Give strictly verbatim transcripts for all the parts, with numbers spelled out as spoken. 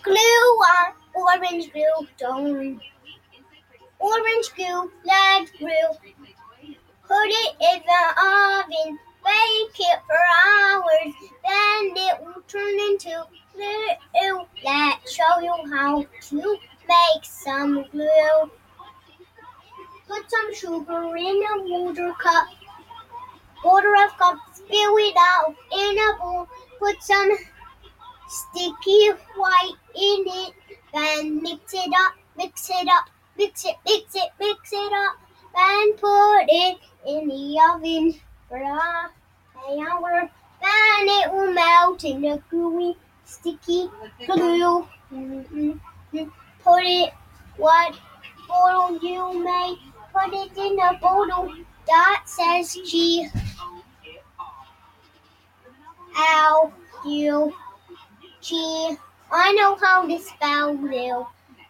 Glue on orange glue, don't. Orange glue, let's glue. Put it in the oven, bake it for hours, then it will turn into glue. Let's show you how to make some glue. Put some sugar in a water cup. Water a cup, spill it out in a bowl. Put some sticky white in it, then mix it up, mix it up, mix it, mix it, mix it up, then put it in the oven for an hour. Then it will melt in the gooey, sticky glue. Mm-hmm. Put it, what bottle you may, put it in a bottle that says G L U G. I know how to spell glue.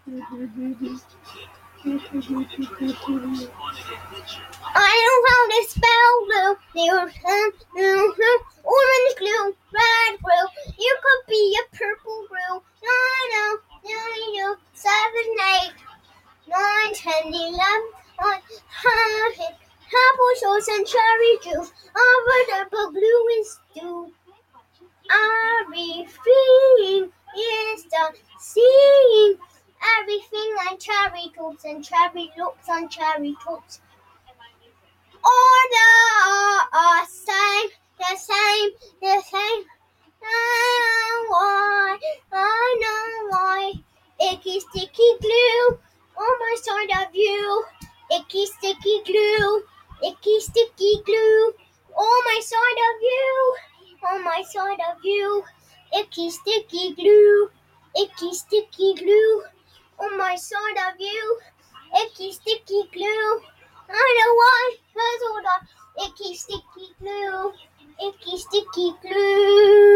I know how to spell glue. Orange glue, red glue. You could be a purple glue. Nine, nine, seven, eight, nine, ten, eleven, twelve. Apple sauce and cherry juice. Over the glue is due. Everything is done. Seeing everything like cherry tops and cherry looks on cherry tops. All the uh, same, the same, the same. I know why, I know why. Icky sticky glue on my side of you. Icky sticky glue, icky sticky glue on my side of you. On my side of you, icky sticky glue, icky sticky glue. On my side of you, icky sticky glue. I know why, cause all the icky sticky glue, icky sticky glue.